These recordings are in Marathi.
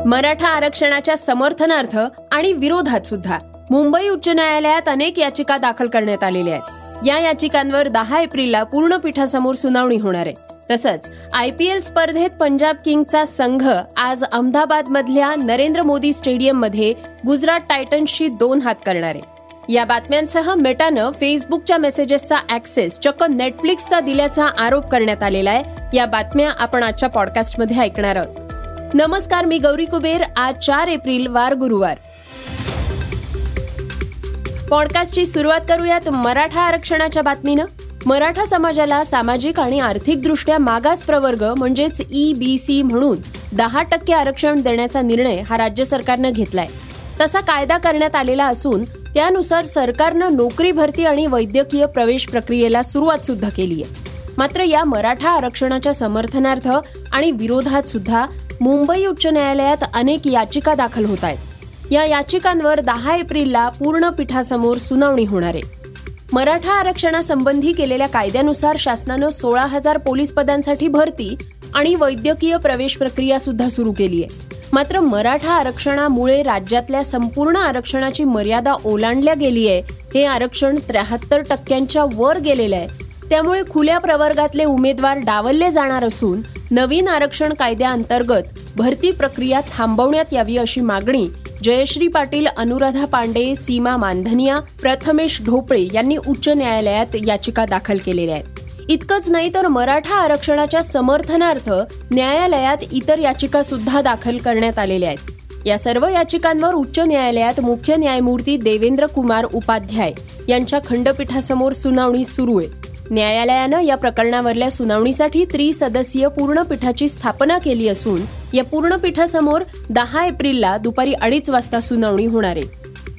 मराठा आरक्षणाच्या समर्थनार्थ आणि विरोधात सुद्धा मुंबई उच्च न्यायालयात अनेक याचिका दाखल करण्यात आलेल्या आहेत. या याचिकांवर 10 एप्रिलला पूर्ण पीठासमोर सुनावणी होणार आहे. तसंच IPL स्पर्धेत पंजाब किंग्सचा संघ आज अहमदाबादमधल्या नरेंद्र मोदी स्टेडियममध्ये गुजरात टायटन्सशी 2 हात करणार आहे. या बातम्यांसह मेटानं फेसबुकच्या मेसेजेसचा ऍक्सेस चक्क नेटफ्लिक्सचा दिल्याचा आरोप करण्यात आलेला आहे. या बातम्या आपण आजच्या पॉडकास्टमध्ये ऐकणार आहोत. नमस्कार, मी गौरी कुबेर. आज 4 एप्रिल वार गुरुवार. पॉडकास्टची सुरुवात करूयात मराठा आरक्षणाच्या बातमीनं. मराठा समाजाला सामाजिक आणि आर्थिकदृष्ट्या मागास प्रवर्ग म्हणजेच EBC म्हणून 10% आरक्षण देण्याचा निर्णय हा राज्य सरकारनं घेतलाय. तसा कायदा करण्यात आलेला असून त्यानुसार सरकारनं नोकरी भरती आणि वैद्यकीय प्रवेश प्रक्रियेला सुरुवात सुद्धा केली आहे. मात्र या मराठा आरक्षणाच्या समर्थनार्थ आणि विरोधात सुद्धा मुंबई उच्च न्यायालयात अनेक याचिका दाखल होत आहेत. या याचिकांवर 10 एप्रिलला पूर्ण पीठासमोर सुनावणी होणार आहे. मराठा आरक्षणासंबंधी केलेल्या कायद्यानुसार शासनानं 16,000 पोलीस पदांसाठी भरती आणि वैद्यकीय प्रवेश प्रक्रिया सुद्धा सुरू केली आहे. मात्र मराठा आरक्षणामुळे राज्यातल्या संपूर्ण आरक्षणाची मर्यादा ओलांडल्या गेली आहे. हे आरक्षण 73% वर गेलेलं आहे. त्यामुळे खुल्या प्रवर्गातले उमेदवार डावलले जाणार असून नवीन आरक्षण कायद्याअंतर्गत भरती प्रक्रिया थांबवण्यात यावी अशी मागणी जयश्री पाटील, अनुराधा पांडे, सीमा मानधनिया, प्रथमेश ढोपळे यांनी उच्च न्यायालयात याचिका दाखल केलेल्या आहेत. इतकंच नाही तर मराठा आरक्षणाच्या समर्थनार्थ न्यायालयात इतर याचिका सुद्धा दाखल करण्यात आलेल्या आहेत. या सर्व याचिकांवर उच्च न्यायालयात मुख्य न्यायमूर्ती देवेंद्र कुमार उपाध्याय यांच्या खंडपीठासमोर सुनावणी सुरू आहे. न्यायालयानं या प्रकरणावरल्या सुनावणीसाठी त्रिसदस्यीय पूर्णपीठाची स्थापना केली असून या पूर्णपीठासमोर 10 एप्रिलला दुपारी 2:30 वाजता सुनावणी होणार आहे.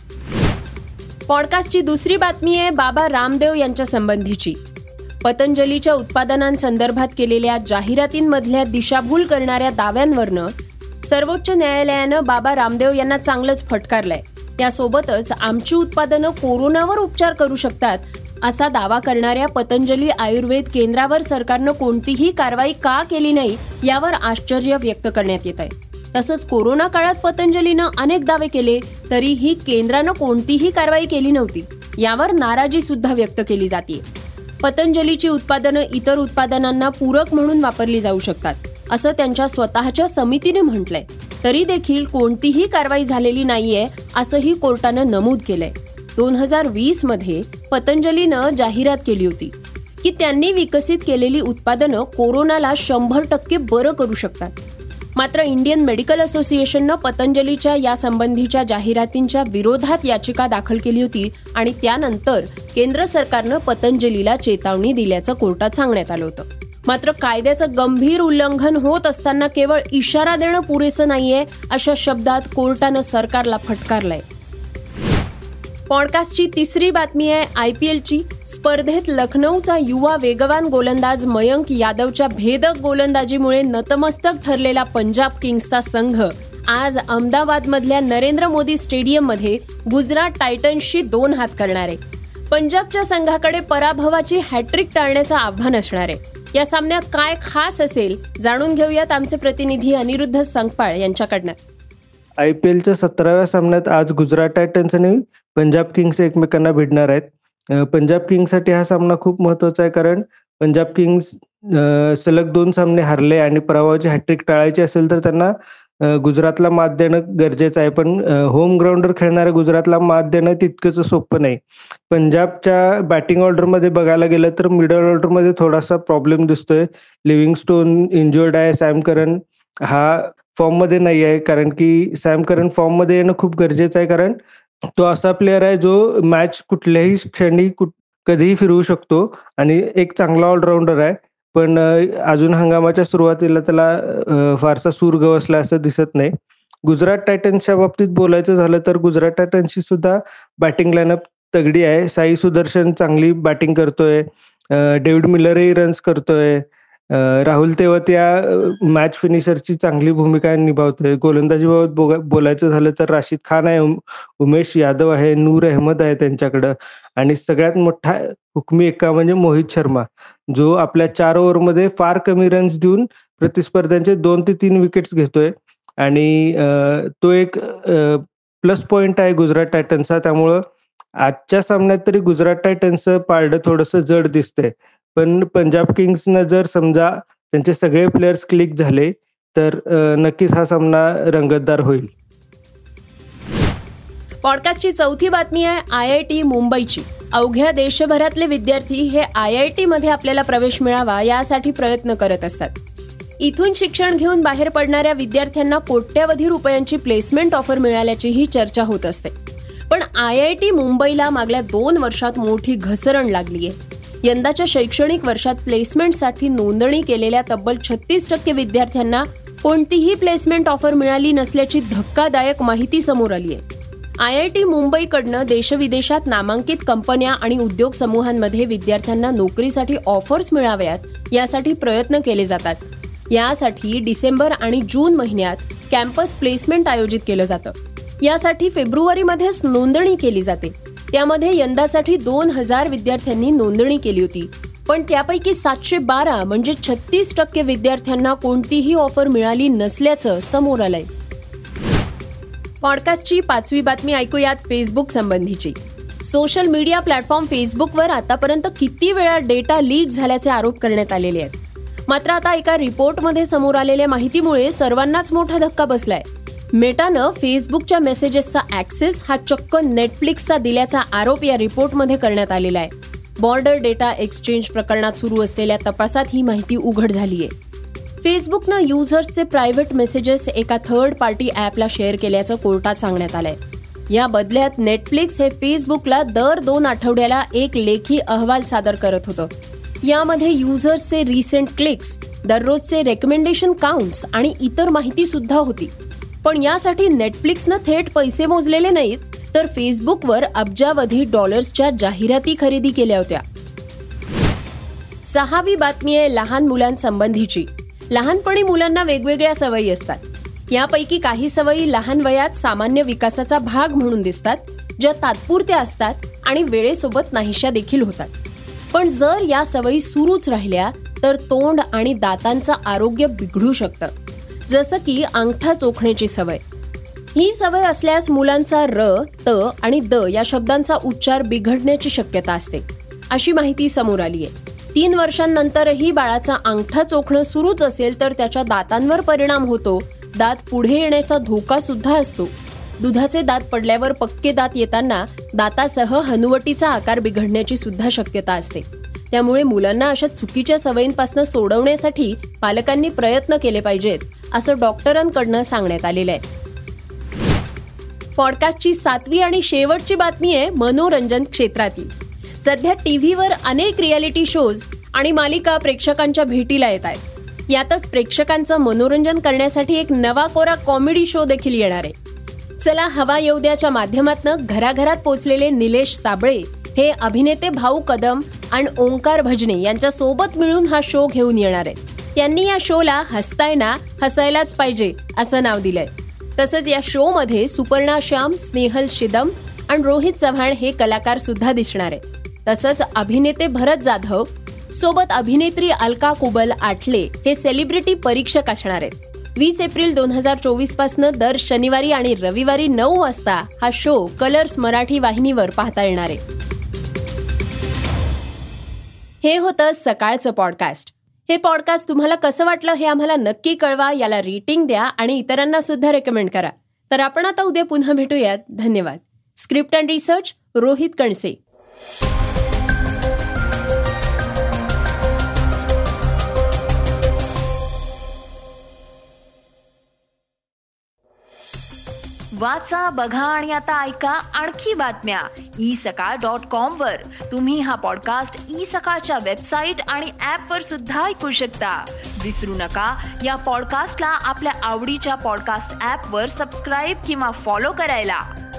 पॉडकास्टची दुसरी बातमी आहे बाबा रामदेव यांच्या संबंधीची. पतंजलीच्या उत्पादनांसंदर्भात केलेल्या जाहिरातींमधल्या दिशाभूल करणाऱ्या दाव्यांवरनं सर्वोच्च न्यायालयानं बाबा रामदेव यांना चांगलंच फटकारलंय. यासोबतच आमची उत्पादनं कोरोनावर उपचार करू शकतात असा दावा करणाऱ्या पतंजली आयुर्वेद केंद्रावर सरकारनं कोणतीही कारवाई का केली नाही यावर आश्चर्य व्यक्त करण्यात येत आहे. तसंच कोरोना काळात पतंजलीनं अनेक दावे केले तरीही केंद्रानं कोणतीही कारवाई केली नव्हती. यावर नाराजी सुद्धा व्यक्त केली जाते. पतंजलीची उत्पादनं इतर उत्पादनांना पूरक म्हणून वापरली जाऊ शकतात असं त्यांच्या स्वतःच्या समितीने म्हटलंय. तरी देखील कोणतीही कारवाई झालेली नाहीये असंही कोर्टानं नमूद केलंय. 2020 मध्ये पतंजलीनं जाहिरात केली होती की त्यांनी विकसित केलेली उत्पादनं कोरोनाला 100% बरं करू शकतात. मात्र इंडियन मेडिकल असोसिएशननं पतंजलीच्या या संबंधीच्या जाहिरातींच्या विरोधात याचिका दाखल केली होती आणि त्यानंतर केंद्र सरकारनं पतंजलीला चेतावणी दिल्याचं कोर्टात सांगण्यात आलं होतं. मात्र कायद्याचं गंभीर उल्लंघन होत असताना केवळ इशारा देणं पुरेसं नाहीये अशा शब्दात कोर्टानं सरकारला फटकारलंय. पॉडकास्टची तिसरी बातमी आहे IPLची. स्पर्धेत लखनौचा युवा वेगवान गोलंदाज मयंक यादवच्या भेदक गोलंदाजीमुळे नतमस्तक ठरलेला पंजाब किंग्सचा संघ आज अहमदाबादमधल्या नरेंद्र मोदी स्टेडियममध्ये गुजरात टायटन्सशी 2 हात करणार आहे. पंजाबच्या संघाकडे पराभवाची हॅट्रिक टाळण्याचं आव्हान असणार आहे. या सामन्यात काय खास असेल जाणून घेऊयात आमचे प्रतिनिधी अनिरुद्ध संकपाळ यांच्याकडनं. IPLच्या 17व्या सामन्यात आज गुजरात टायटन्स आणि पंजाब किंग्स एकमेकांना भिडणार आहेत. पंजाब किंग्ससाठी हा सामना खूप महत्वाचा आहे कारण पंजाब किंग्स सलग 2 सामने हरले आणि पराभवाची हॅट्रिक टाळायची असेल तर त्यांना गुजरातला मात देणं गरजेचं आहे. पण होम ग्राउंडवर खेळणाऱ्या गुजरातला मात देणं तितकंच सोपं नाही. पंजाबच्या बॅटिंग ऑर्डरमध्ये बघायला गेलं तर मिडल ऑर्डरमध्ये थोडासा प्रॉब्लेम दिसतोय. लिव्हिंगस्टोन इंज्युअर्ड आहे. सॅम करन हा फॉर्ममध्ये नाही आहे कारण की सॅम करन फॉर्ममध्ये येणं खूप गरजेचं आहे कारण तो असा प्लेअर आहे जो मॅच कुठल्याही क्षणी कधीही फिरवू शकतो आणि एक चांगला ऑलराऊंडर आहे. पण अजून हंगामाच्या सुरुवातीला त्याला फारसा सूर गवसला असं दिसत नाही. गुजरात टायटन्सच्या बाबतीत बोलायचं झालं तर गुजरात टायटन्सची सुद्धा बॅटिंग लाईनअप तगडी आहे. साई सुदर्शन चांगली बॅटिंग करतोय. डेव्हिड मिलरही रन्स करतोय. राहुल तेवतिया मॅच फिनिशरची चांगली भूमिका निभावतोय. गोलंदाजीबाबत बोलायचं झालं तर राशिद खान आहे, उमेश यादव आहे, नूर अहमद आहे त्यांच्याकडं आणि सगळ्यात मोठा हुकमी एक्का म्हणजे मोहित शर्मा जो आपल्या 4 ओव्हरमध्ये फार कमी रन्स देऊन प्रतिस्पर्ध्यांचे 2 ते 3 विकेट्स घेतोय आणि तो एक प्लस पॉइंट आहे गुजरात टायटन्सचा. त्यामुळं आजच्या सामन्यात तरी गुजरात टायटन्सचं पारडं थोडंसं जड दिसतंय. पण पंजाब किंग्सनं जर समजा त्यांचे सगळे प्लेयर्स क्लिक झाले तर नक्कीच हा सामना रंगतदार होईल. पॉडकास्टची चौथी बातमी आहे IIT मुंबईची. अवघ्या देशभरातले विद्यार्थी हे IIT मध्ये आपल्याला प्रवेश मिळावा यासाठी प्रयत्न करत असतात. इथून शिक्षण घेऊन बाहेर पडणाऱ्या विद्यार्थ्यांना कोट्यवधी रुपयांची प्लेसमेंट ऑफर मिळाल्याचीही चर्चा होत असते. पण IIT मुंबईला मागल्या 2 वर्षात मोठी घसरण लागली आहे. यंदाच्या शैक्षणिक वर्षात प्लेसमेंटसाठी नोंदणी केलेल्या तब्बल 36% विद्यार्थ्यांना कोणतीही प्लेसमेंट ऑफर मिळाली नसल्याची धक्कादायक माहिती समोर आली आहे. IIT मुंबईकडनं देशविदेशात नामांकित कंपन्या आणि उद्योग समूहांमध्ये विद्यार्थ्यांना नोकरीसाठी ऑफर्स मिळाव्यात यासाठी प्रयत्न केले जातात. यासाठी डिसेंबर आणि जून महिन्यात कॅम्पस प्लेसमेंट आयोजित केलं जातं. यासाठी फेब्रुवारीमध्येच नोंदणी केली जाते. त्यामध्ये यंदासाठी 2000 विद्यार्थ्यांनी नोंदणी केली होती. पण त्यापैकी 712 म्हणजे 36% विद्यार्थ्यांना कोणतीही ऑफर मिळाली नसल्याचं समोर आलंय. पॉडकास्टची 5वी बातमी ऐकूयात फेसबुक संबंधीची. सोशल मीडिया प्लॅटफॉर्म फेसबुकवर आतापर्यंत किती वेळा डेटा लीक झाल्याचे आरोप करण्यात आलेले आहेत. मात्र आता एका रिपोर्टमध्ये समोर आलेल्या माहितीमुळे सर्वांनाच मोठा धक्का बसलाय. मेटानं फेसबुकच्या मेसेजेसचा ऍक्सेस हा चक्क नेटफ्लिक्सचा दिल्याचा आरोप या रिपोर्टमध्ये करण्यात आलेला आहे. बॉर्डर डेटा एक्सचेंज प्रकरणात सुरू असलेल्या तपासात ही माहिती उघड झालीय. फेसबुकनं युजर्सचे प्रायव्हेट मेसेजेस एका थर्ड पार्टी ॲपला शेअर केल्याचं कोर्टात सांगण्यात आलंय. या बदल्यात नेटफ्लिक्स हे फेसबुकला दर 2 आठवड्याला एक लेखी अहवाल सादर करत होतं. यामध्ये युजर्सचे रिसेंट क्लिक्स, दररोजचे रेकमेंडेशन काउंट्स आणि इतर माहिती सुद्धा होती. पण यासाठी नेटफ्लिक्सनं थेट पैसे मोजलेले नाहीत, तर फेसबुकवर अब्जावधी डॉलर्सच्या जाहिराती खरेदी केल्या होत्या. 6वी बातमी आहे लहान मुलांसंबंधीची. लहानपणी मुलांना वेगवेगळ्या सवयी असतात. यापैकी काही सवयी लहान वयात सामान्य विकासाचा भाग म्हणून दिसतात, ज्या तात्पुरत्या असतात आणि वेळेसोबत नाहीशा देखील होतात. पण जर या सवयी सुरूच राहिल्या तर तोंड आणि दातांचं आरोग्य बिघडू शकतं. जसं की अंगठा चोखण्याची सवय. ही सवय असल्यास मुलांचा र, त आणि द या शब्दांचा उच्चार बिघडण्याची शक्यता असते, अशी माहिती समोर आली आहे. 3 वर्षांनंतरही बाळाचा अंगठा चोखणं सुरूच असेल तर त्याच्या दातांवर परिणाम होतो. दात पुढे येण्याचा धोका सुद्धा असतो. दुधाचे दात पडल्यावर पक्के दात येताना दातासह हनुवटीचा आकार बिघडण्याची सुद्धा शक्यता असते. त्यामुळे मुलांना अशा चुकीच्या सवयींपासून सोडवण्यासाठी पालकांनी प्रयत्न केले पाहिजेत, असं डॉक्टरांकडनं सांगण्यात आलेलं आहे. पॉडकास्टची 7वी आणि शेवटची बातमी आहे मनोरंजन क्षेत्रातील. सध्या टीव्हीवर अनेक रियालिटी शोज आणि मालिका प्रेक्षकांच्या भेटीला येत आहेत. यातच प्रेक्षकांचं मनोरंजन करण्यासाठी एक नवा कोरा कॉमेडी शो देखील येणार आहे. चला हवा येऊ द्याच्या माध्यमातून घराघरात पोचलेले निलेश साबळे हे अभिनेते भाऊ कदम आणि ओंकार भजने यांच्या सोबत मिळून हा शो घेऊन येणार आहेत. त्यांनी या शोला हसताय ना, हसायलाच पाहिजे असं नाव दिलंय. तसंच या शो मध्ये सुपर्णा श्याम, स्नेहल शिदम आणि रोहित चव्हाण हे कलाकार सुद्धा दिसणार आहेत. तसंच अभिनेते भरत जाधव सोबत अभिनेत्री अलका कुबल आठले हे सेलिब्रिटी परीक्षक असणार आहेत. 20 एप्रिल 2024 पासून दर शनिवारी आणि रविवारी 9 वाजता हा शो कलर्स मराठी वाहिनीवर पाहता येणार आहे. हे होतं सकाळचं पॉडकास्ट. हे पॉडकास्ट तुम्हाला कसं वाटलं हे आम्हाला नक्की कळवा. याला रेटिंग द्या आणि इतरांना सुद्धा रेकमेंड करा. तर आपण आता उद्या पुन्हा भेटूयात. धन्यवाद. Script and research Rohit Kanse. वाचा, बघा आणि आता ऐका आणखी बातम्या isakal.com वर. तुम्ही हा पॉडकास्ट isakal वेबसाईट आणि ऍपवर सुद्धा ऐकू शकता. विसरू नका या पॉडकास्टला आपल्या आवडीच्या पॉडकास्ट ऍपवर सबस्क्राईब किंवा फॉलो करायला.